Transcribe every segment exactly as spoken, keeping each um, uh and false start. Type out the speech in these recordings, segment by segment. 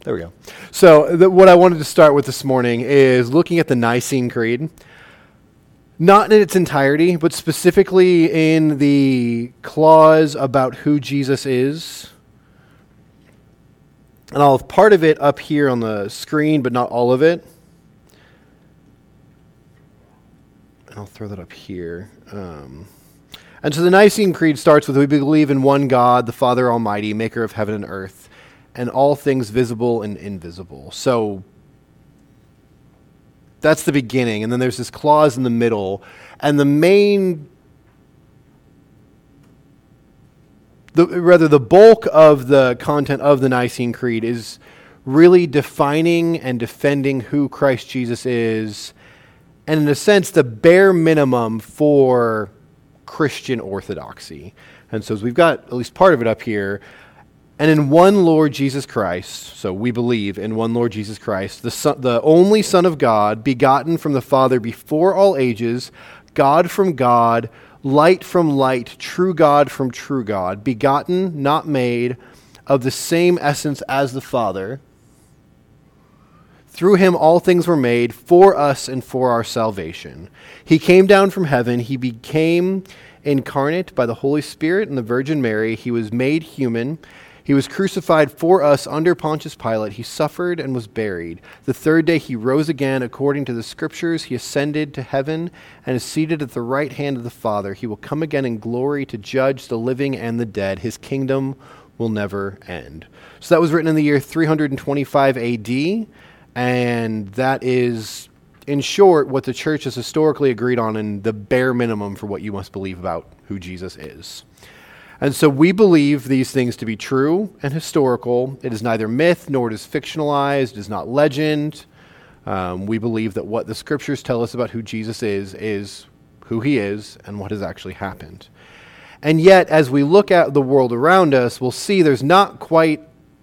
There we go. So the, what I wanted to start with this morning is looking at the Nicene Creed. Not in its entirety, but specifically in the clause about who Jesus is. And I'll have part of it up here on the screen, but not all of it. And I'll throw that up here. Um, and so the Nicene Creed starts with, we believe in one God, the Father Almighty, maker of heaven and earth, and all things visible and invisible. So that's the beginning. And then there's this clause in the middle. And the main, the, rather the bulk of the content of the Nicene Creed is really defining and defending who Christ Jesus is. And in a sense, the bare minimum for Christian orthodoxy. And so as we've got at least part of it up here, and in one Lord Jesus Christ, so we believe in one Lord Jesus Christ, the son, the only Son of God, begotten from the Father before all ages, God from God, light from light, true God from true God, begotten, not made, of the same essence as the Father. Through him all things were made, for us and for our salvation. He came down from heaven, he became incarnate by the Holy Spirit and the Virgin Mary, he was made human. He was crucified for us under Pontius Pilate. He suffered and was buried. The third day he rose again according to the Scriptures. He ascended to heaven and is seated at the right hand of the Father. He will come again in glory to judge the living and the dead. His kingdom will never end. So that was written in the year three twenty-five A D, and that is, in short, what the church has historically agreed on in the bare minimum for what you must believe about who Jesus is. And so we believe these things to be true and historical. It is neither myth nor it is fictionalized. It is not legend. Um, we believe that what the Scriptures tell us about who Jesus is, is who he is and what has actually happened. And yet, as we look at the world around us, we'll see there's not quite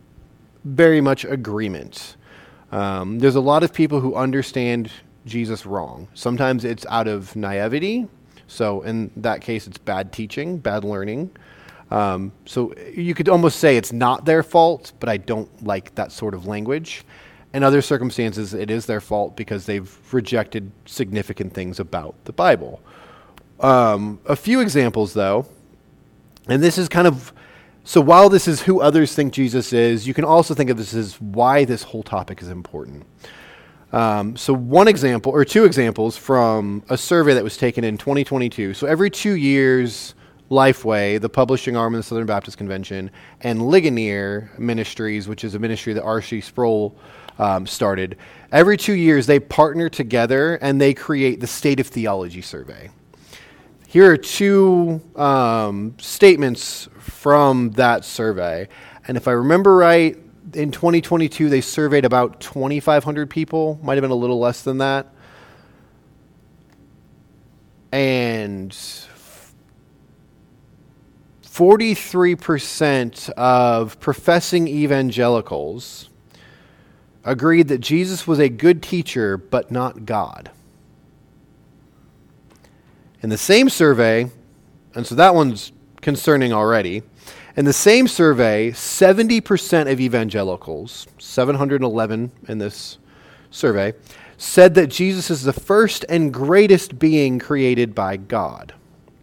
very much agreement. Um, there's a lot of people who understand Jesus wrong. Sometimes it's out of naivety. So in that case, it's bad teaching, bad learning. Um, so you could almost say it's not their fault, but I don't like that sort of language. In other circumstances, it is their fault because they've rejected significant things about the Bible. Um, a few examples, though, and this is kind of, so while this is who others think Jesus is, you can also think of this as why this whole topic is important. Um, so one example, or two examples from a survey that was taken in twenty twenty-two. So every two years, Lifeway, the publishing arm of the Southern Baptist Convention, and Ligonier Ministries, which is a ministry that R C Sproul um, started, every two years they partner together and they create the State of Theology survey. Here are two um, statements from that survey. And if I remember right, in twenty twenty-two, they surveyed about twenty-five hundred people, might have been a little less than that. And forty-three percent of professing evangelicals agreed that Jesus was a good teacher, but not God. In the same survey, and so that one's concerning already, in the same survey, seventy percent of evangelicals, seven hundred eleven in this survey, said that Jesus is the first and greatest being created by God.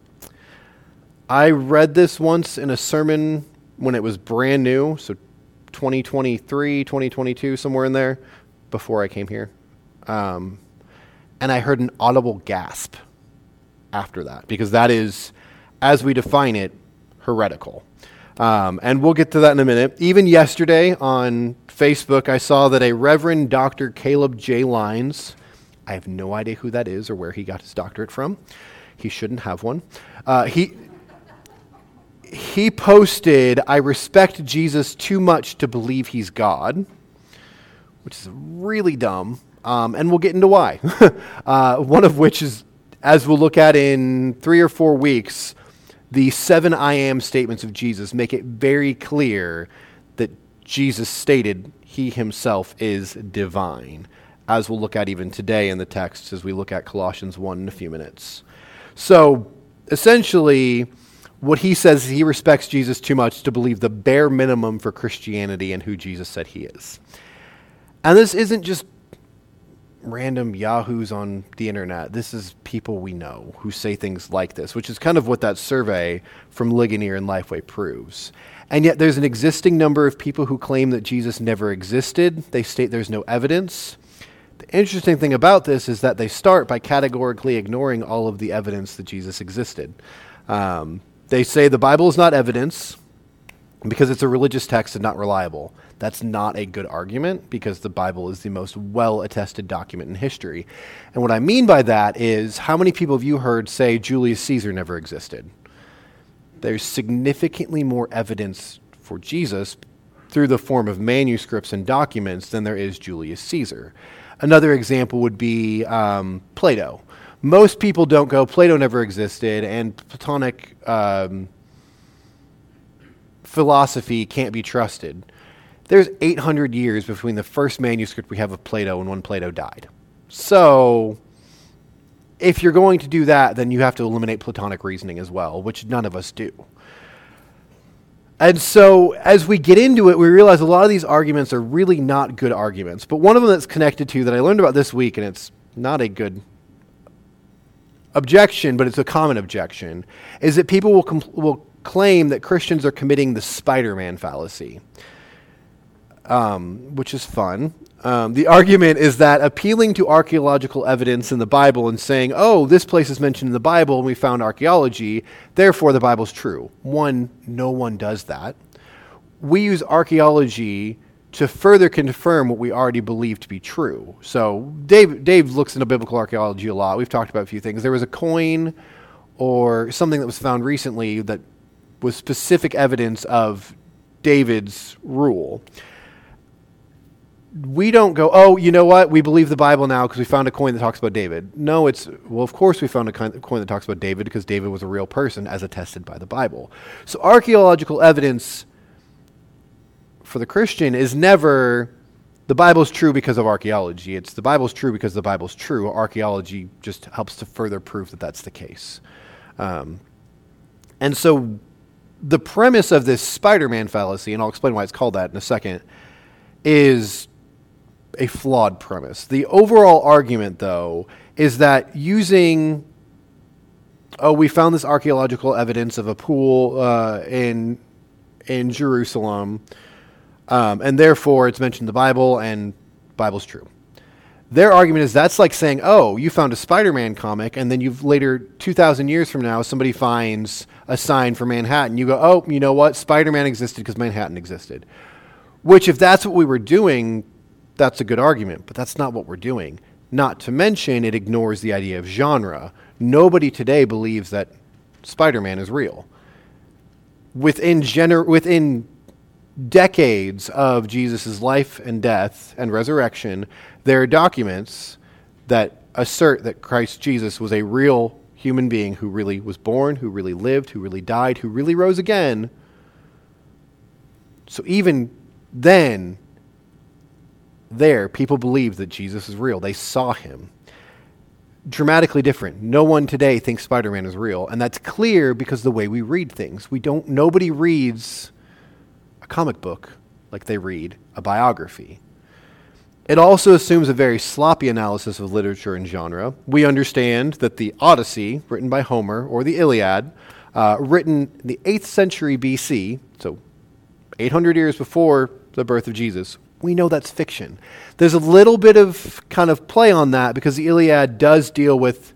I read this once in a sermon when it was brand new, so twenty twenty-three, twenty twenty-two, somewhere in there, before I came here. Um, and I heard an audible gasp after that, because that is, as we define it, heretical. Um, and we'll get to that in a minute. Even yesterday on Facebook, I saw that a Reverend Doctor Caleb J. Lyons, I have no idea who that is or where he got his doctorate from. He shouldn't have one. Uh, he... He posted, "I respect Jesus too much to believe he's God," which is really dumb, um, and we'll get into why. uh, one of which is, as we'll look at in three or four weeks, the seven I am statements of Jesus make it very clear that Jesus stated he himself is divine, as we'll look at even today in the text as we look at Colossians one in a few minutes. So, essentially, what he says is he respects Jesus too much to believe the bare minimum for Christianity and who Jesus said he is. And this isn't just random yahoos on the internet. This is people we know who say things like this, which is kind of what that survey from Ligonier and Lifeway proves. And yet there's an existing number of people who claim that Jesus never existed. They state there's no evidence. The interesting thing about this is that they start by categorically ignoring all of the evidence that Jesus existed. Um, they say the Bible is not evidence because it's a religious text and not reliable. That's not a good argument because the Bible is the most well-attested document in history. And what I mean by that is, how many people have you heard say Julius Caesar never existed? There's significantly more evidence for Jesus through the form of manuscripts and documents than there is Julius Caesar. Another example would be um, Plato. Most people don't go, Plato never existed, and Platonic um, philosophy can't be trusted. There's eight hundred years between the first manuscript we have of Plato and when Plato died. So, if you're going to do that, then you have to eliminate Platonic reasoning as well, which none of us do. And so, as we get into it, we realize a lot of these arguments are really not good arguments. But one of them that's connected to that I learned about this week, and it's not a good objection, but it's a common objection, is that people will compl- will claim that Christians are committing the Spider-Man fallacy. Um, which is fun. Um, the argument is that appealing to archaeological evidence in the Bible and saying, oh, this place is mentioned in the Bible and we found archaeology, therefore the Bible's true. One, no one does that. We use archaeology to further confirm what we already believe to be true. So Dave, Dave looks into biblical archaeology a lot. We've talked about a few things. There was a coin or something that was found recently that was specific evidence of David's rule. We don't go, oh, you know what? We believe the Bible now because we found a coin that talks about David. No, it's, well, of course we found a coin that talks about David because David was a real person as attested by the Bible. So archaeological evidence for the Christian is never, the Bible's true because of archaeology. It's the Bible's true because the Bible's true. Archaeology just helps to further prove that that's the case. Um, and so the premise of this Spider-Man fallacy, and I'll explain why it's called that in a second, is a flawed premise. The overall argument, though, is that using, oh, we found this archaeological evidence of a pool uh, in in Jerusalem, um, and therefore it's mentioned in the Bible, and the Bible's true. Their argument is that's like saying, oh, you found a Spider-Man comic, and then you've later, two thousand years from now, somebody finds a sign for Manhattan. You go, oh, you know what? Spider-Man existed because Manhattan existed. Which, if that's what we were doing, that's a good argument, but that's not what we're doing. Not to mention, it ignores the idea of genre. Nobody today believes that Spider-Man is real. Within gener- within decades of Jesus' life and death and resurrection, there are documents that assert that Christ Jesus was a real human being who really was born, who really lived, who really died, who really rose again. So even then, there, people believed that Jesus is real. They saw him. Dramatically different. No one today thinks Spider-Man is real, and that's clear because of the way we read things. We don't. Nobody reads a comic book like they read a biography. It also assumes a very sloppy analysis of literature and genre. We understand that the Odyssey, written by Homer, or the Iliad, uh, written in the eighth century B C, so eight hundred years before the birth of Jesus, we know that's fiction. There's a little bit of kind of play on that because the Iliad does deal with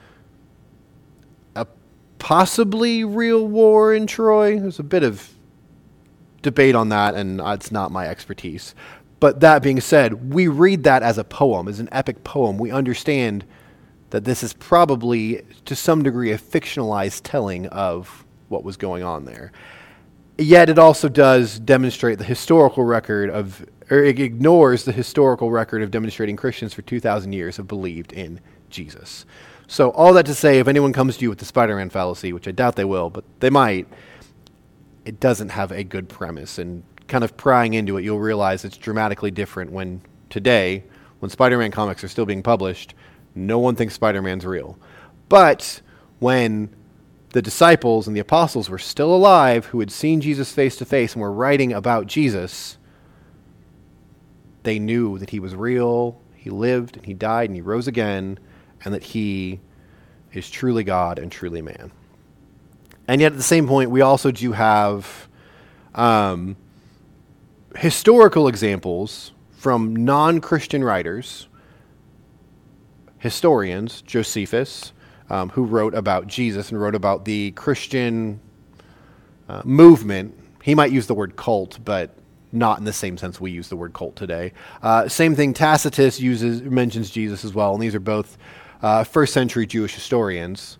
a possibly real war in Troy. There's a bit of debate on that, and it's not my expertise. But that being said, we read that as a poem, as an epic poem. We understand that this is probably, to some degree, a fictionalized telling of what was going on there. Yet it also does demonstrate the historical record of, or it ignores the historical record of demonstrating Christians for two thousand years have believed in Jesus. So all that to say, if anyone comes to you with the Spider-Man fallacy, which I doubt they will, but they might, it doesn't have a good premise. And kind of prying into it, you'll realize it's dramatically different when today, when Spider-Man comics are still being published, no one thinks Spider-Man's real. But when the disciples and the apostles were still alive, who had seen Jesus face to face and were writing about Jesus, they knew that he was real, he lived, and he died, and he rose again, and that he is truly God and truly man. And yet at the same point, we also do have um, historical examples from non-Christian writers, historians, Josephus, um, who wrote about Jesus and wrote about the Christian uh, movement. He might use the word cult, but not in the same sense we use the word cult today. Uh, same thing, Tacitus uses mentions Jesus as well, and these are both uh, first century Jewish historians.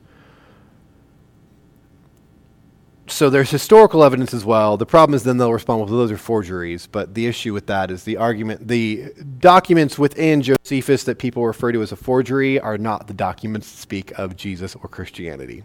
So there's historical evidence as well. The problem is then they'll respond, well, those are forgeries. But the issue with that is the argument, the documents within Josephus that people refer to as a forgery are not the documents that speak of Jesus or Christianity.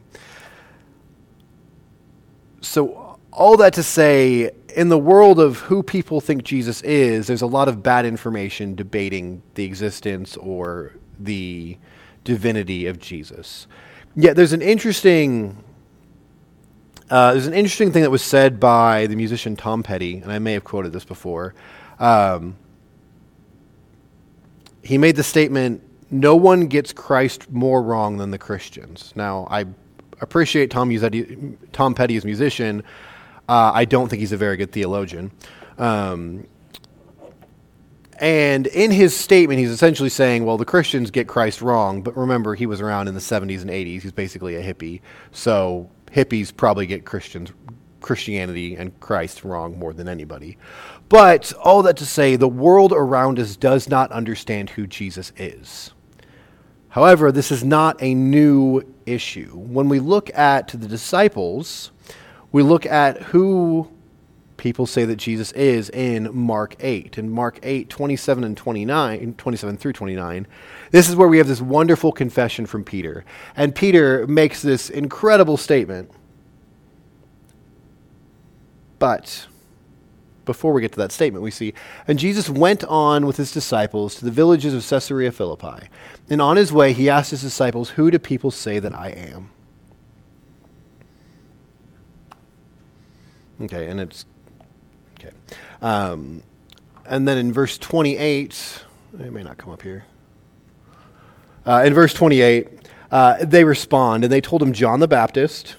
So all that to say, in the world of who people think Jesus is, there's a lot of bad information debating the existence or the divinity of Jesus. Yet there's an interesting... Uh, there's an interesting thing that was said by the musician Tom Petty, and I may have quoted this before. Um, he made the statement, "No one gets Christ more wrong than the Christians." Now, I appreciate Tom, Uzedi, Tom Petty as a musician. Uh, I don't think he's a very good theologian. Um, and in his statement, he's essentially saying, well, the Christians get Christ wrong, but remember, he was around in the seventies and eighties. He's basically a hippie. So hippies probably get Christians, Christianity and Christ wrong more than anybody. But all that to say, the world around us does not understand who Jesus is. However, this is not a new issue. When we look at the disciples, we look at who people say that Jesus is in Mark eight. In Mark eight, twenty-seven and twenty-nine, twenty-seven through twenty-nine, this is where we have this wonderful confession from Peter. And Peter makes this incredible statement. But before we get to that statement, we see, "And Jesus went on with his disciples to the villages of Caesarea Philippi. And on his way, he asked his disciples, 'Who do people say that I am?'" Okay, and it's Okay. Um, and then in verse twenty-eight, it may not come up here. Uh, in verse twenty-eight, uh, they respond, and they told him John the Baptist,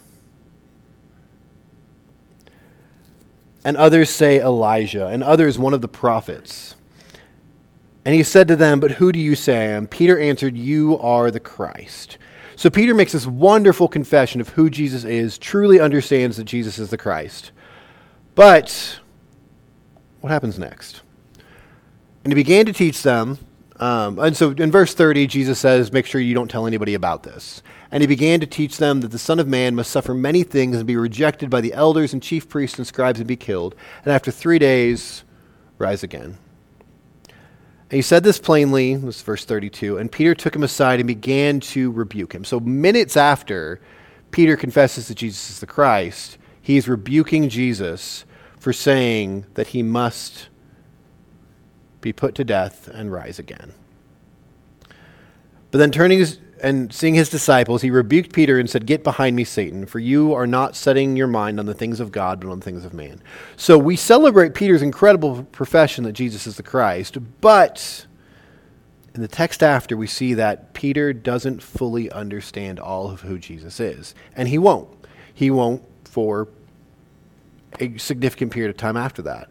and others say Elijah, and others one of the prophets. And he said to them, "But who do you say I am?" Peter answered, "You are the Christ." So Peter makes this wonderful confession of who Jesus is, truly understands that Jesus is the Christ. But what happens next? "And he began to teach them." Um, and so in verse thirty, Jesus says, "Make sure you don't tell anybody about this." "And he began to teach them that the Son of Man must suffer many things and be rejected by the elders and chief priests and scribes and be killed, and after three days rise again." And he said this plainly, this is verse thirty-two, "and Peter took him aside and began to rebuke him." So minutes after Peter confesses that Jesus is the Christ, he's rebuking Jesus for saying that he must be put to death and rise again. But then turning his, and seeing his disciples, he rebuked Peter and said, "Get behind me, Satan, for you are not setting your mind on the things of God, but on the things of man." So we celebrate Peter's incredible profession that Jesus is the Christ, but in the text after, we see that Peter doesn't fully understand all of who Jesus is. And he won't. He won't for a significant period of time after that.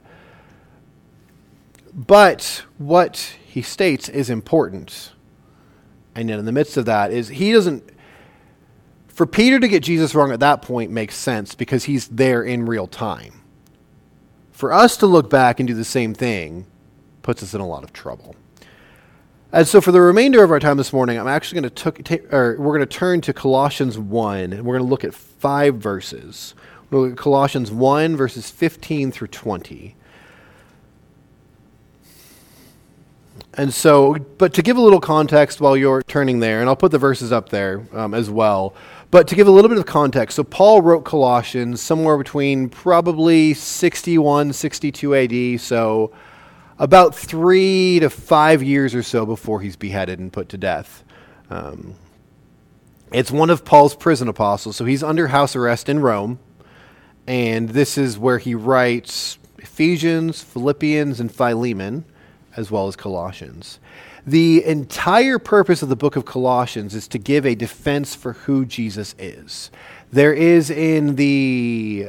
But what he states is important. And yet in the midst of that is he doesn't, for Peter to get Jesus wrong at that point makes sense because he's there in real time. For us to look back and do the same thing puts us in a lot of trouble. And so for the remainder of our time this morning, I'm actually going to take, or we're going to turn to Colossians one, and we're going to look at five verses. We'll look at Colossians one, verses fifteen through twenty. And so, but to give a little context while you're turning there, and I'll put the verses up there um, as well, but to give a little bit of context, so Paul wrote Colossians somewhere between probably sixty-one, sixty-two A D, so about three to five years or so before he's beheaded and put to death. Um, it's one of Paul's prison apostles, so he's under house arrest in Rome, and this is where he writes Ephesians, Philippians, and Philemon. as well as Colossians. The entire purpose of the book of Colossians is to give a defense for who Jesus is. There is in the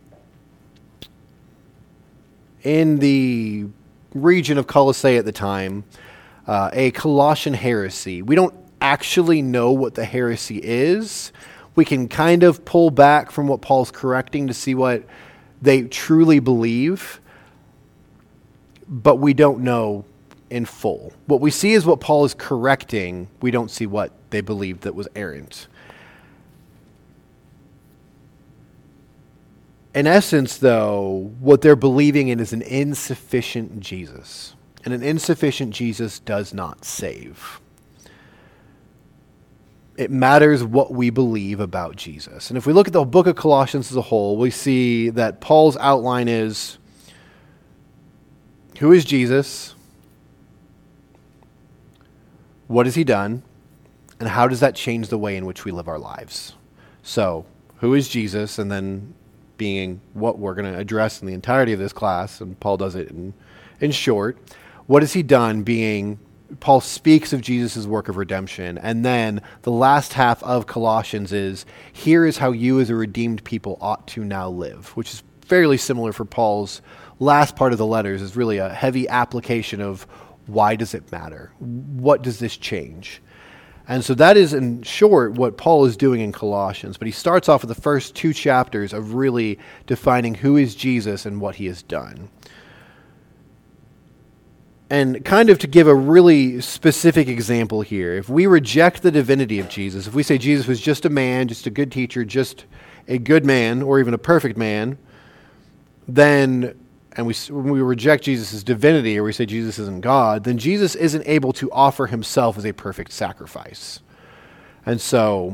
in the region of Colossae at the time uh, a Colossian heresy. We don't actually know what the heresy is. We can kind of pull back from what Paul's correcting to see what they truly believe, but we don't know in full. What we see is what Paul is correcting. We don't see what they believed that was errant. In essence, though, what they're believing in is an insufficient Jesus. And an insufficient Jesus does not save. It matters what we believe about Jesus. And if we look at the book of Colossians as a whole, we see that Paul's outline is, who is Jesus? What has he done? And how does that change the way in which we live our lives? So, who is Jesus? And then being what we're going to address in the entirety of this class, and Paul does it in, in short. What has he done? Being, Paul speaks of Jesus' work of redemption. And then the last half of Colossians is, here is how you as a redeemed people ought to now live, which is fairly similar for Paul's last part of the letters, is really a heavy application of why does it matter? What does this change? And so that is, in short, what Paul is doing in Colossians. But he starts off with the first two chapters of really defining who is Jesus and what he has done. And kind of to give a really specific example here, if we reject the divinity of Jesus, if we say Jesus was just a man, just a good teacher, just a good man, or even a perfect man, then, and we, when we reject Jesus' divinity, or we say Jesus isn't God, then Jesus isn't able to offer himself as a perfect sacrifice. And so,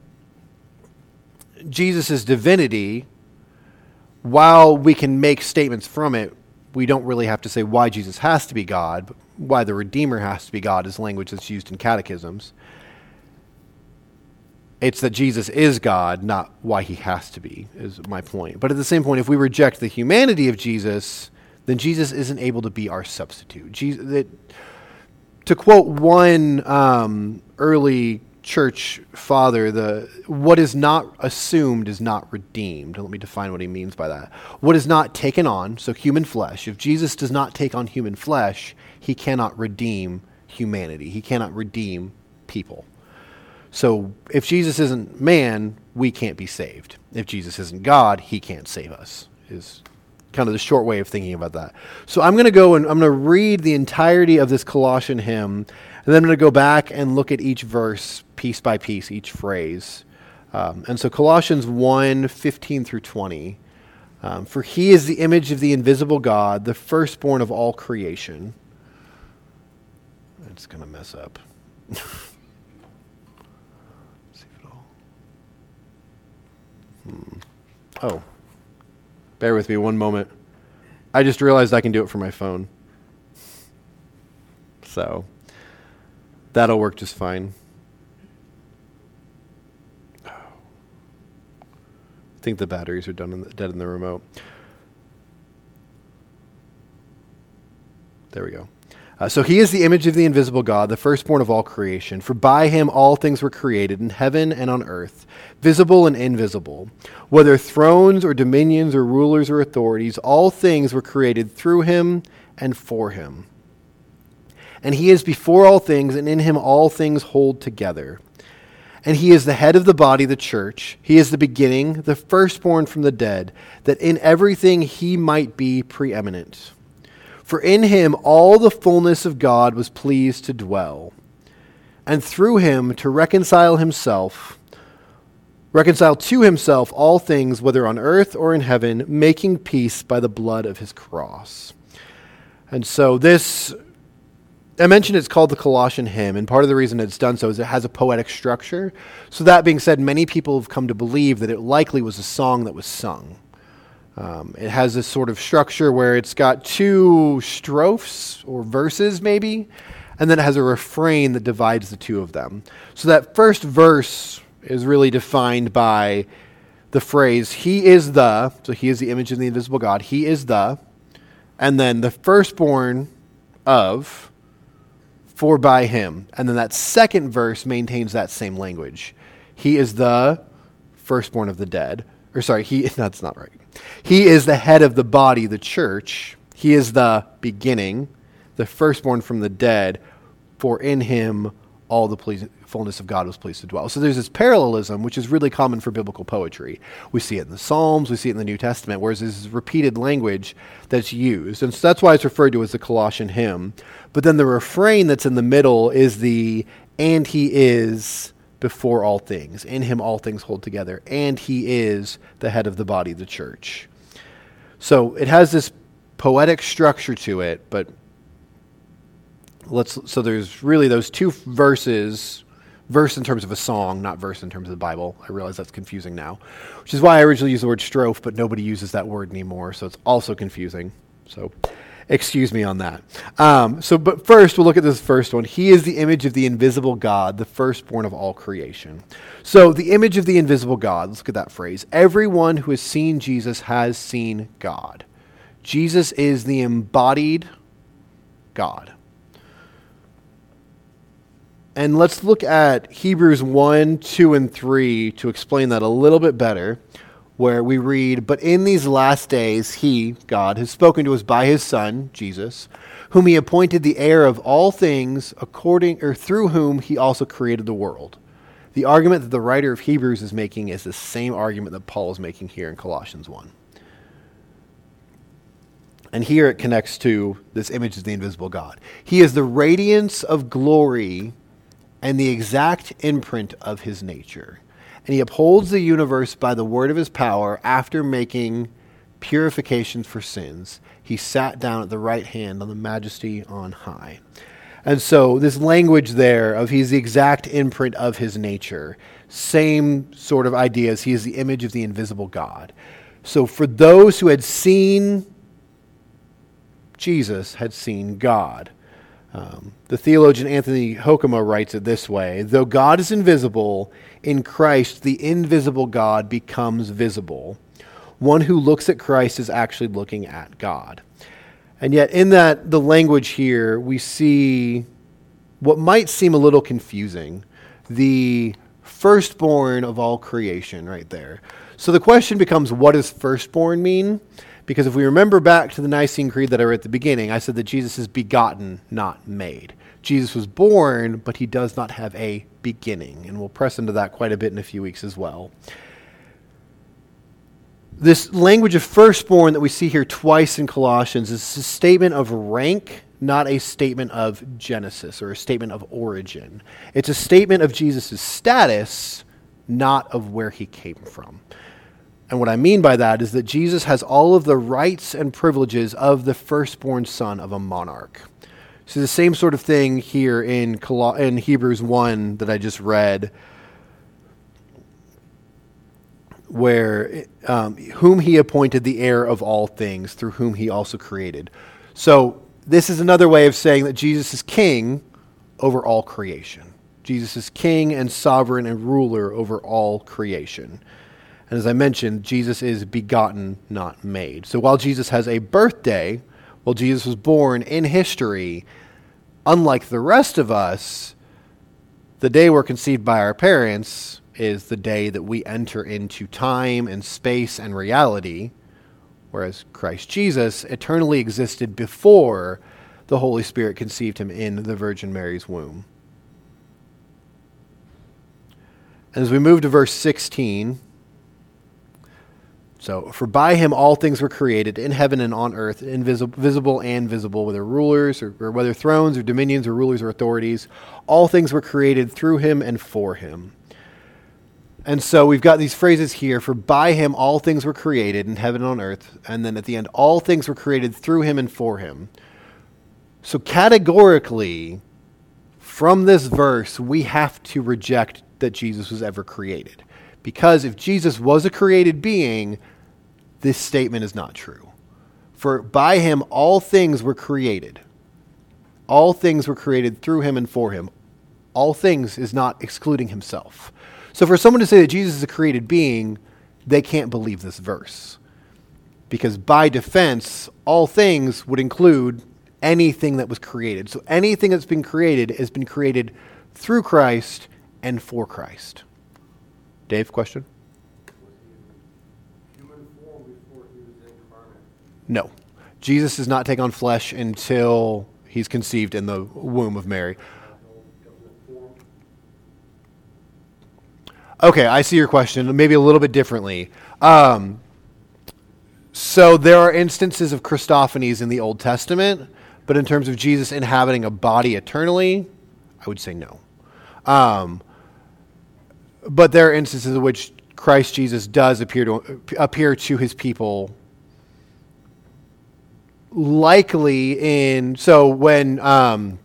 Jesus' divinity, while we can make statements from it, we don't really have to say why Jesus has to be God, but why the Redeemer has to be God is language that's used in catechisms. It's that Jesus is God, not why he has to be, is my point. But at the same point, if we reject the humanity of Jesus, then Jesus isn't able to be our substitute. Jesus, it, to quote one um, early church father, the what is not assumed is not redeemed. Let me define what he means by that. What is not taken on, so human flesh. If Jesus does not take on human flesh, he cannot redeem humanity. He cannot redeem people. So if Jesus isn't man, we can't be saved. If Jesus isn't God, he can't save us, is kind of the short way of thinking about that. So I'm going to go and I'm going to read the entirety of this Colossian hymn, and then I'm going to go back and look at each verse piece by piece, each phrase. Um, and so Colossians one, fifteen through twenty. Um, For he is the image of the invisible God, the firstborn of all creation. It's going to mess up. Hmm. Oh, bear with me one moment. I just realized I can do it from my phone. So, that'll work just fine. Oh. I think the batteries are done in the, dead in the remote. There we go. Uh, so he is the image of the invisible God, the firstborn of all creation. For by him all things were created, in heaven and on earth, visible and invisible. Whether thrones or dominions or rulers or authorities, all things were created through him and for him. And he is before all things, and in him all things hold together. And he is the head of the body, the church. He is the beginning, the firstborn from the dead, that in everything he might be preeminent. For in him all the fullness of God was pleased to dwell, and through him to reconcile himself, reconcile to himself all things, whether on earth or in heaven, making peace by the blood of his cross. And so this, I mentioned it's called the Colossian hymn, and part of the reason it's done so is it has a poetic structure. So that being said, many people have come to believe that it likely was a song that was sung. Um, it has this sort of structure where it's got two strophes or verses maybe, and then it has a refrain that divides the two of them. So that first verse is really defined by the phrase, he is the, so he is the image of the invisible God, he is the, and then the firstborn of, for by him. And then that second verse maintains that same language. He is the firstborn of the dead. Or sorry, he that's not right. He is the head of the body, the church. He is the beginning, the firstborn from the dead, for in him all the pleas- fullness of God was pleased to dwell. So there's this parallelism, which is really common for biblical poetry. We see it in the Psalms, we see it in the New Testament, whereas this repeated language that's used. And so that's why it's referred to as the Colossian hymn. But then the refrain that's in the middle is the, and he is before all things. In him all things hold together. And he is the head of the body, the church. So it has this poetic structure to it, but let's so there's really those two verses, verse in terms of a song, not verse in terms of the Bible. I realize that's confusing now, which is why I originally used the word strophe, but nobody uses that word anymore, so it's also confusing. So excuse me on that. Um, so, but first, we'll look at this first one. He is the image of the invisible God, the firstborn of all creation. So the image of the invisible God, let's look at that phrase. Everyone who has seen Jesus has seen God. Jesus is the embodied God. And let's look at Hebrews one, two, and three to explain that a little bit better, where we read, but in these last days he, God, has spoken to us by his Son, Jesus, whom he appointed the heir of all things, according or through whom he also created the world. The argument that the writer of Hebrews is making is the same argument that Paul is making here in Colossians one. And here it connects to this image of the invisible God. He is the radiance of glory and the exact imprint of his nature. And he upholds the universe by the word of his power. After making purifications for sins, he sat down at the right hand on the majesty on high. And so this language there of he's the exact imprint of his nature, same sort of ideas. He is the image of the invisible God. So for those who had seen Jesus, had seen God. Um, the theologian Anthony Hoekema writes it this way: though God is invisible, in Christ the invisible God becomes visible. One who looks at Christ is actually looking at God. And yet in that, the language here, we see what might seem a little confusing. The firstborn of all creation right there. So the question becomes, what does firstborn mean? Because if we remember back to the Nicene Creed that I read at the beginning, I said that Jesus is begotten, not made. Jesus was born, but he does not have a beginning. And we'll press into that quite a bit in a few weeks as well. This language of firstborn that we see here twice in Colossians is a statement of rank, not a statement of genesis or a statement of origin. It's a statement of Jesus' status, not of where he came from. And what I mean by that is that Jesus has all of the rights and privileges of the firstborn son of a monarch. So the same sort of thing here in Col- in Hebrews one that I just read, where um, whom he appointed the heir of all things, through whom he also created. So this is another way of saying that Jesus is king over all creation. Jesus is king and sovereign and ruler over all creation. And as I mentioned, Jesus is begotten, not made. So while Jesus has a birthday, while Jesus was born in history, unlike the rest of us, the day we're conceived by our parents is the day that we enter into time and space and reality, whereas Christ Jesus eternally existed before the Holy Spirit conceived him in the Virgin Mary's womb. And as we move to verse sixteen, so, for by him all things were created, in heaven and on earth, invisible, visible and visible, whether rulers, or, or whether thrones, or dominions, or rulers, or authorities. All things were created through him and for him. And so we've got these phrases here, for by him all things were created, in heaven and on earth. And then at the end, all things were created through him and for him. So categorically, from this verse, we have to reject that Jesus was ever created. Because if Jesus was a created being, this statement is not true. For by him all things were created. All things were created through him and for him. All things is not excluding himself. So for someone to say that Jesus is a created being, they can't believe this verse. Because by defense, all things would include anything that was created. So anything that's been created has been created through Christ and for Christ. Dave, question? No. Jesus does not take on flesh until he's conceived in the womb of Mary. Okay, I see your question, maybe a little bit differently. Um, so there are instances of Christophanies in the Old Testament, but in terms of Jesus inhabiting a body eternally, I would say no. Um, but there are instances in which Christ Jesus does appear to appear to his people, likely in, so when um,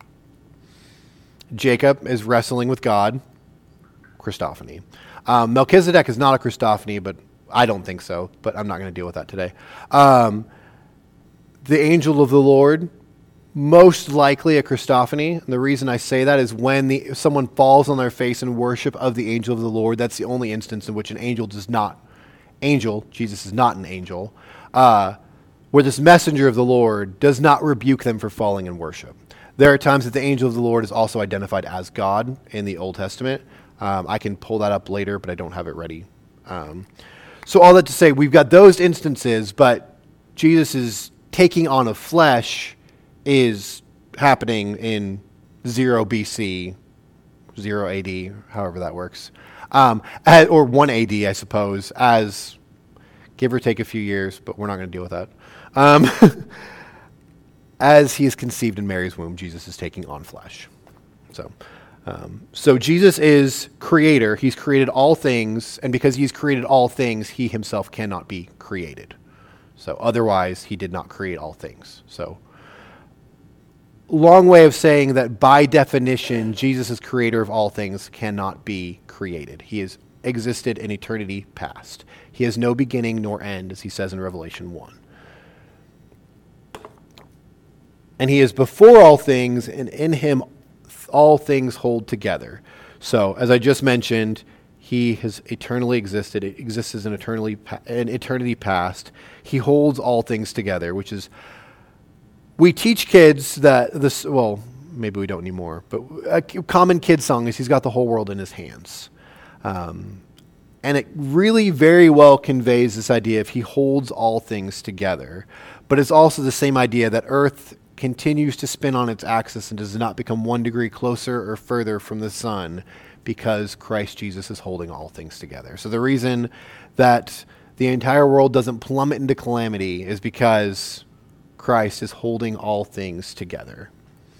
Jacob is wrestling with God, Christophany. Um, Melchizedek is not a Christophany, but I don't think so, but I'm not going to deal with that today. Um, the angel of the Lord, most likely a Christophany. And the reason I say that is when the someone falls on their face in worship of the angel of the Lord, that's the only instance in which an angel does not, angel, Jesus is not an angel, uh, where this messenger of the Lord does not rebuke them for falling in worship. There are times that the angel of the Lord is also identified as God in the Old Testament. Um, I can pull that up later, but I don't have it ready. Um, so all that to say, we've got those instances, but Jesus' taking on of flesh is happening in zero B C, zero A D, however that works, um, at, or one A D, I suppose, as give or take a few years, but we're not going to deal with that. Um, as he is conceived in Mary's womb, Jesus is taking on flesh. So, um, so Jesus is creator. He's created all things, and because he's created all things, he himself cannot be created. So otherwise, he did not create all things. So long way of saying that by definition, Jesus is creator of all things, cannot be created. He has existed in eternity past. He has no beginning nor end, as he says in Revelation one. And he is before all things, and in him all things hold together. So, as I just mentioned, he has eternally existed. It exists as an eternally an eternity past. He holds all things together, which is, we teach kids that this, well, maybe we don't anymore, but a common kid song is he's got the whole world in his hands. Um, and it really very well conveys this idea of he holds all things together. But it's also the same idea that Earth continues to spin on its axis and does not become one degree closer or further from the sun because Christ Jesus is holding all things together. So the reason that the entire world doesn't plummet into calamity is because Christ is holding all things together.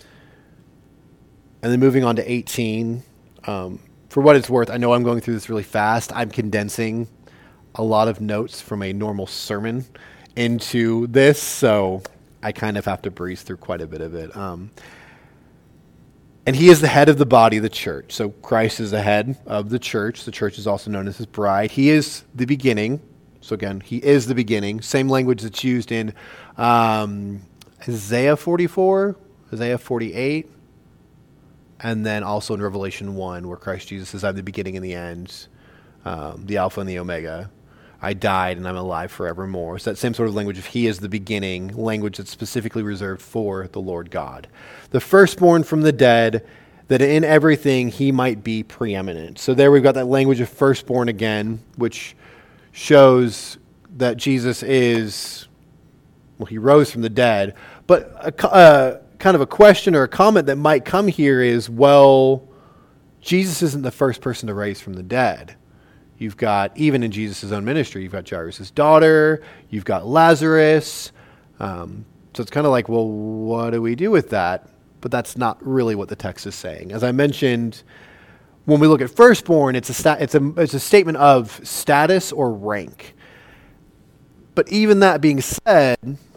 And then moving on to eighteen, um, for what it's worth, I know I'm going through this really fast. I'm condensing a lot of notes from a normal sermon into this, so I kind of have to breeze through quite a bit of it. Um, and he is the head of the body, the church. So Christ is the head of the church. The church is also known as his bride. He is the beginning. So again, he is the beginning. Same language that's used in um, Isaiah forty-four, Isaiah forty-eight, and then also in Revelation one, where Christ Jesus says, I'm the beginning and the end, um, the Alpha and the Omega. I died and I'm alive forevermore. So that same sort of language of he is the beginning, language that's specifically reserved for the Lord God. The firstborn from the dead, that in everything he might be preeminent. So there we've got that language of firstborn again, which shows that Jesus is, well, he rose from the dead. But a, a kind of a question or a comment that might come here is, well, Jesus isn't the first person to raise from the dead. You've got, even in Jesus' own ministry, you've got Jairus' daughter, you've got Lazarus. Um, so it's kind of like, well, what do we do with that? But that's not really what the text is saying. As I mentioned, when we look at firstborn, it's a sta- it's a it's a statement of status or rank. But even that being said,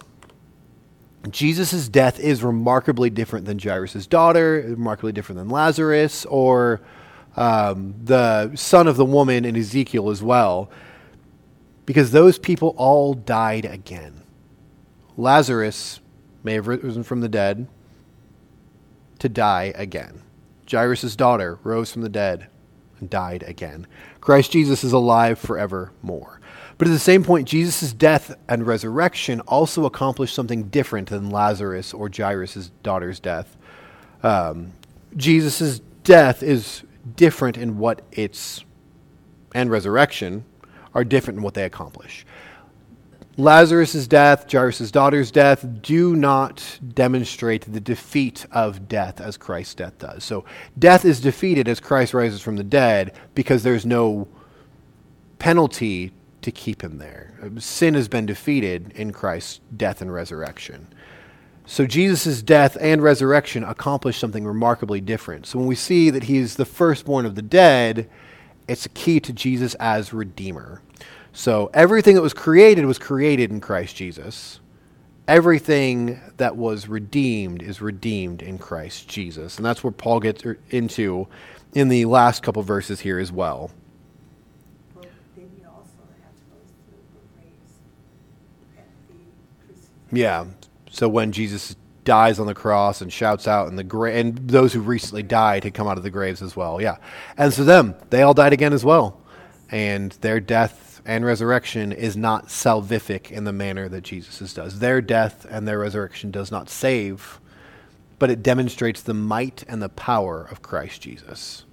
Jesus' death is remarkably different than Jairus' daughter, remarkably different than Lazarus, or Um, the son of the woman in Ezekiel as well, because those people all died again. Lazarus may have risen from the dead to die again. Jairus' daughter rose from the dead and died again. Christ Jesus is alive forevermore. But at the same point, Jesus' death and resurrection also accomplished something different than Lazarus or Jairus' daughter's death. Um, Jesus' death is different in what it's, and resurrection are different in what they accomplish. Lazarus' death, Jairus' daughter's death do not demonstrate the defeat of death as Christ's death does. So death is defeated as Christ rises from the dead because there's no penalty to keep him there. Sin has been defeated in Christ's death and resurrection. So Jesus' death and resurrection accomplished something remarkably different. So when we see that he is the firstborn of the dead, it's a key to Jesus as Redeemer. So everything that was created was created in Christ Jesus. Everything that was redeemed is redeemed in Christ Jesus. And that's where Paul gets into in the last couple verses here as well. Well, then you also have to go through the graves at the crucifixion. Yeah. So when Jesus dies on the cross and shouts out, and the gra- and those who recently died had come out of the graves as well. Yeah. And so them, they all died again as well. And their death and resurrection is not salvific in the manner that Jesus' does. Their death and their resurrection does not save, but it demonstrates the might and the power of Christ Jesus.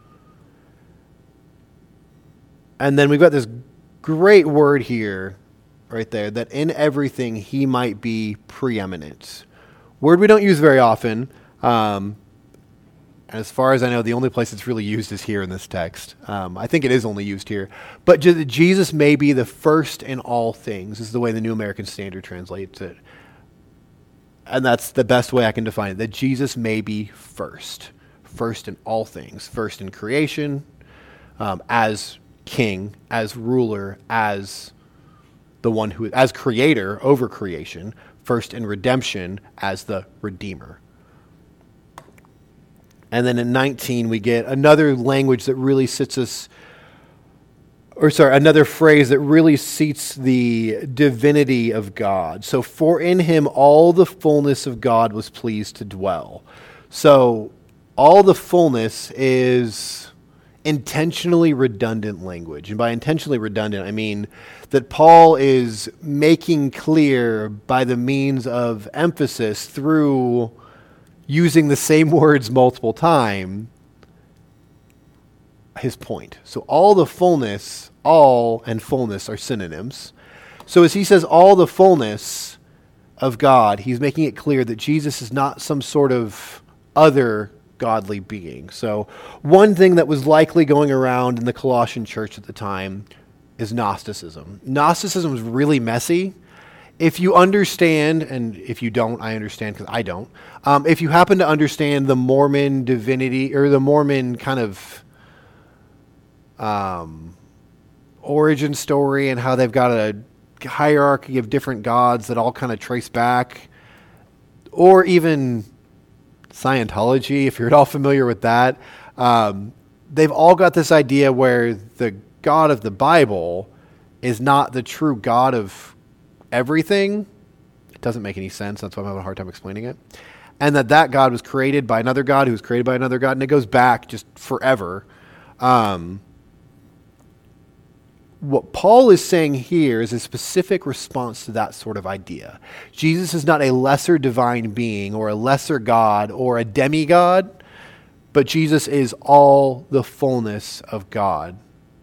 And then we've got this great word here, right there, that in everything he might be preeminent. Word we don't use very often. Um, and as far as I know, the only place it's really used is here in this text. Um, I think it is only used here. But Je- Jesus may be the first in all things, is the way the New American Standard translates it. And that's the best way I can define it, that Jesus may be first. First in all things. First in creation, um, as king, as ruler, as the one who, as creator over creation, first in redemption as the Redeemer. And then in nineteen, we get another language that really sits us, or sorry, another phrase that really seats the divinity of God. So, for in him all the fullness of God was pleased to dwell. So, all the fullness is intentionally redundant language. And by intentionally redundant, I mean that Paul is making clear by the means of emphasis through using the same words multiple times his point. So all the fullness, all and fullness are synonyms. So as he says all the fullness of God, he's making it clear that Jesus is not some sort of other godly being. So one thing that was likely going around in the Colossian church at the time is Gnosticism. Gnosticism was really messy. If you understand, and if you don't, I understand because I don't. Um, if you happen to understand the Mormon divinity, or the Mormon kind of um, origin story and how they've got a hierarchy of different gods that all kind of trace back, or even Scientology, if you're at all familiar with that, um, they've all got this idea where the God of the Bible is not the true God of everything. It doesn't make any sense. That's why I'm having a hard time explaining it. And that that God was created by another God who was created by another God, and it goes back just forever. Um, what Paul is saying here is a specific response to that sort of idea. Jesus is not a lesser divine being or a lesser God or a demigod, but Jesus is all the fullness of God,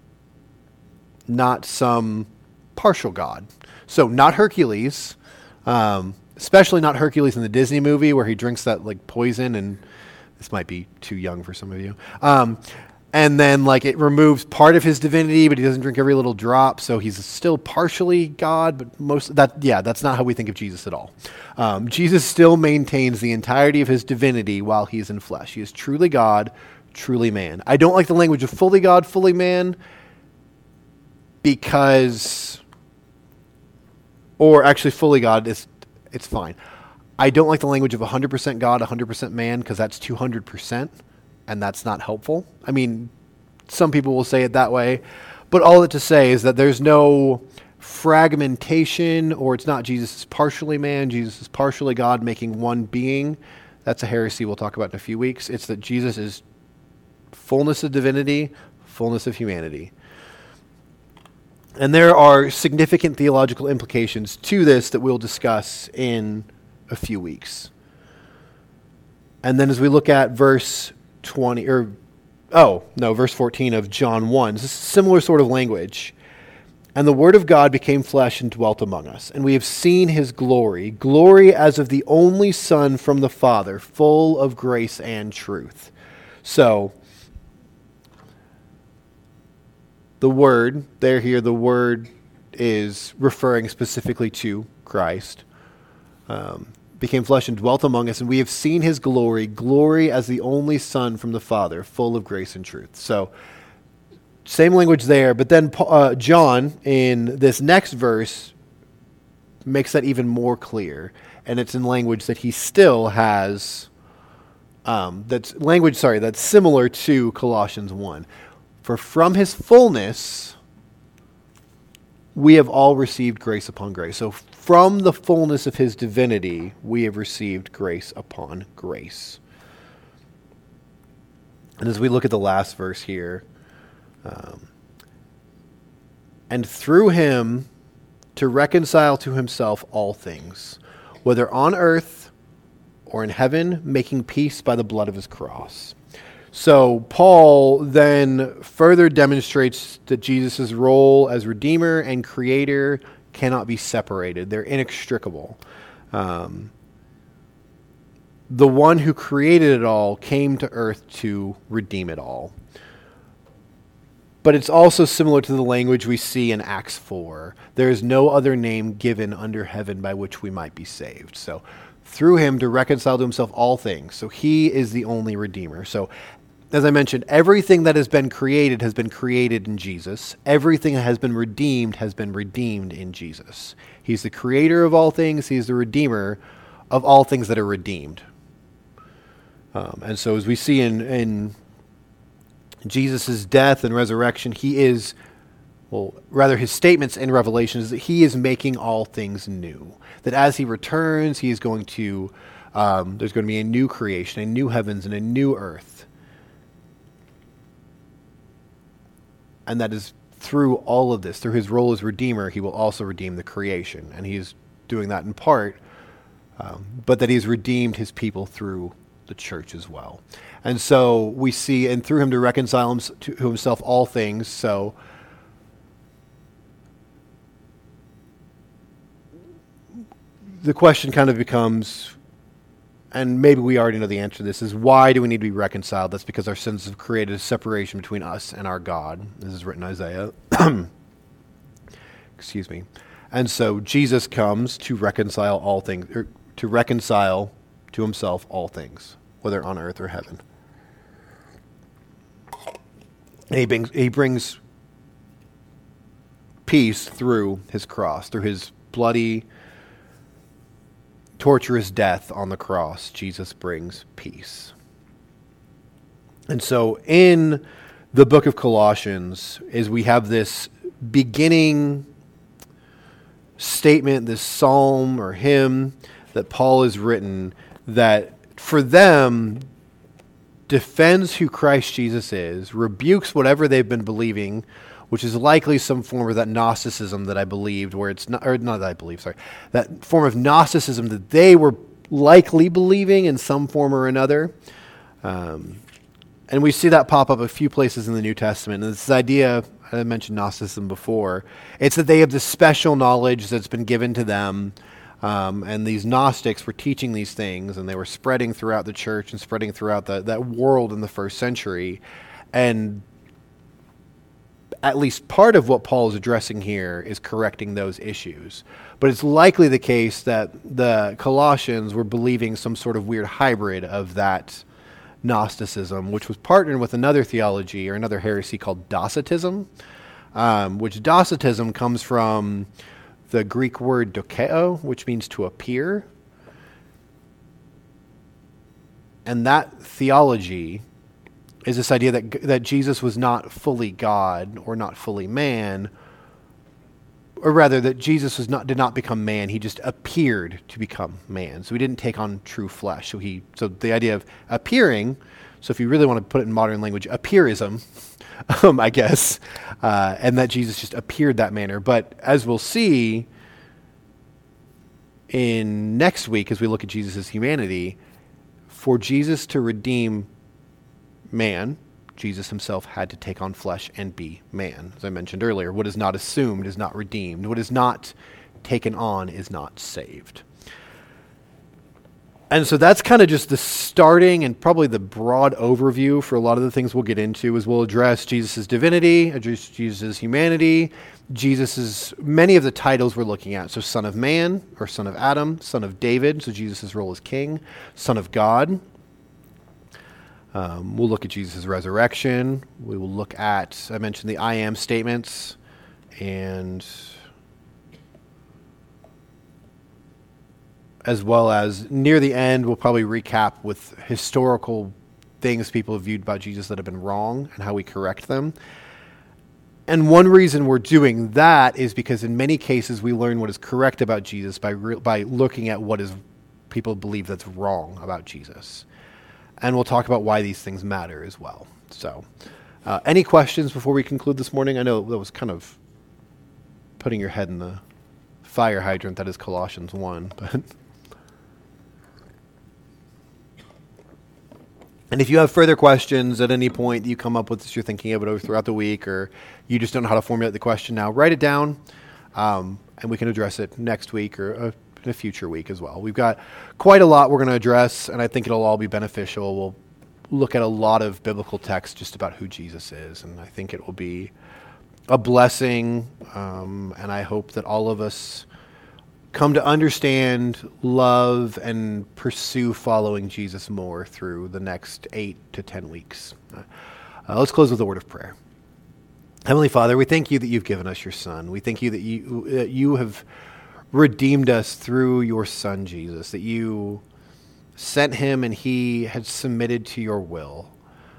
not some partial God. So not Hercules, um, especially not Hercules in the Disney movie where he drinks that like poison, and this might be too young for some of you. Um, and then like it removes part of his divinity, but he doesn't drink every little drop, so he's still partially God, but most that yeah, that's not how we think of Jesus at all. Um, Jesus still maintains the entirety of his divinity while he's in flesh. He is truly God, truly man. I don't like the language of fully God, fully man, because, or actually fully God, is it's fine. I don't like the language of one hundred percent God, one hundred percent man, because that's two hundred percent, and that's not helpful. I mean, some people will say it that way, but all that to say is that there's no fragmentation, or it's not Jesus is partially man, Jesus is partially God, making one being. That's a heresy we'll talk about in a few weeks. It's that Jesus is fullness of divinity, fullness of humanity. And there are significant theological implications to this that we'll discuss in a few weeks. And then as we look at verse twenty, or, oh, no, verse fourteen of John one, this is similar sort of language. And the Word of God became flesh and dwelt among us, and we have seen his glory, glory as of the only Son from the Father, full of grace and truth. So, the Word, there here, the Word is referring specifically to Christ, um, became flesh and dwelt among us, and we have seen his glory, glory as the only Son from the Father, full of grace and truth. So, same language there, but then uh, John, in this next verse, makes that even more clear, and it's in language that he still has, um, that's language, sorry, that's similar to Colossians one. For from his fullness, we have all received grace upon grace. So from the fullness of his divinity, we have received grace upon grace. And as we look at the last verse here, Um, and through him to reconcile to himself all things, whether on earth or in heaven, making peace by the blood of his cross. So Paul then further demonstrates that Jesus' role as Redeemer and Creator cannot be separated. They're inextricable. Um, the one who created it all came to earth to redeem it all. But it's also similar to the language we see in Acts four. There is no other name given under heaven by which we might be saved. So through him to reconcile to himself all things. So he is the only Redeemer. So as I mentioned, everything that has been created has been created in Jesus. Everything that has been redeemed has been redeemed in Jesus. He's the creator of all things. He's the Redeemer of all things that are redeemed. Um, and so as we see in... in Jesus' death and resurrection, he is, well, rather his statements in Revelation is that he is making all things new. That as he returns, he is going to, um, there's going to be a new creation, a new heavens and a new earth. And that is through all of this, through his role as Redeemer, he will also redeem the creation. And he is doing that in part, um, but that he's redeemed his people through the church as well. And so we see, and through him to reconcile him to himself all things. So the question kind of becomes, and maybe we already know the answer to this, is why do we need to be reconciled? That's because our sins have created a separation between us and our God. This is written in Isaiah. Excuse me. And so Jesus comes to reconcile all things, or to reconcile to himself all things, whether on earth or heaven. And he brings, he brings peace through his cross, through his bloody, torturous death on the cross. Jesus brings peace. And so in the book of Colossians, is we have this beginning statement, this psalm or hymn that Paul has written that for them defends who Christ Jesus is, rebukes whatever they've been believing, which is likely some form of that Gnosticism that I believed, where it's not, or not that I believe, sorry, that form of Gnosticism that they were likely believing in some form or another. Um, and we see that pop up a few places in the New Testament. And this idea, I mentioned Gnosticism before, it's that they have this special knowledge that's been given to them. Um, and these Gnostics were teaching these things, and they were spreading throughout the church and spreading throughout the, that world in the first century. And at least part of what Paul is addressing here is correcting those issues. But it's likely the case that the Colossians were believing some sort of weird hybrid of that Gnosticism, which was partnered with another theology or another heresy called Docetism, um, which Docetism comes from the Greek word dokeo, which means to appear. And that theology is this idea that that Jesus was not fully God or not fully man, or rather that Jesus was not did not become man. He just appeared to become man. So he didn't take on true flesh. So he so the idea of appearing. So if you really want to put it in modern language, appearism, um, I guess, uh, and that Jesus just appeared that manner. But as we'll see in next week, as we look at Jesus' humanity, for Jesus to redeem man, Jesus himself had to take on flesh and be man. As I mentioned earlier, what is not assumed is not redeemed. What is not taken on is not saved. And so that's kind of just the starting and probably the broad overview for a lot of the things we'll get into, as we'll address Jesus' divinity, address Jesus' humanity, Jesus's many of the titles we're looking at. So Son of Man, or Son of Adam, Son of David, so Jesus' role as king, Son of God. Um, we'll look at Jesus' resurrection. We will look at, I mentioned the I am statements, and as well as near the end, we'll probably recap with historical things people have viewed about Jesus that have been wrong and how we correct them. And one reason we're doing that is because in many cases we learn what is correct about Jesus by re- by looking at what is people believe that's wrong about Jesus. And we'll talk about why these things matter as well. So, uh, any questions before we conclude this morning? I know that was kind of putting your head in the fire hydrant that is Colossians one, but... And if you have further questions at any point that you come up with as you're thinking about it throughout the week, or you just don't know how to formulate the question now, write it down, um, and we can address it next week or uh, in a future week as well. We've got quite a lot we're going to address, and I think it'll all be beneficial. We'll look at a lot of biblical text just about who Jesus is, and I think it will be a blessing, um, and I hope that all of us come to understand, love, and pursue following Jesus more through the next eight to ten weeks. Uh, let's close with a word of prayer. Heavenly Father, we thank you that you've given us your Son. We thank you that you, that you have redeemed us through your Son, Jesus, that you sent him and he had submitted to your will,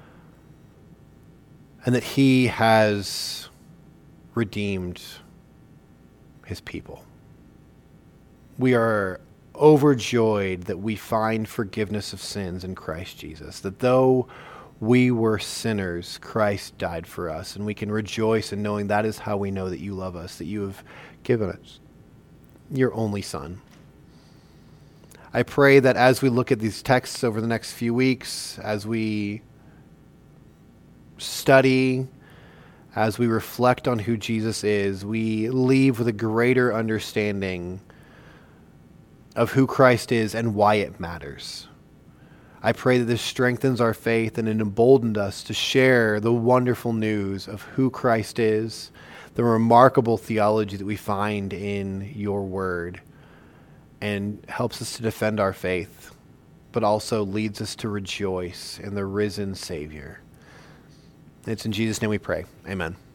and that he has redeemed his people. We are overjoyed that we find forgiveness of sins in Christ Jesus, that though we were sinners, Christ died for us, and we can rejoice in knowing that is how we know that you love us, that you have given us your only Son. I pray that as we look at these texts over the next few weeks, as we study, as we reflect on who Jesus is, we leave with a greater understanding of who Christ is and why it matters. I pray that this strengthens our faith and it emboldened us to share the wonderful news of who Christ is, the remarkable theology that we find in your word, and helps us to defend our faith, but also leads us to rejoice in the risen Savior. It's in Jesus' name we pray. Amen.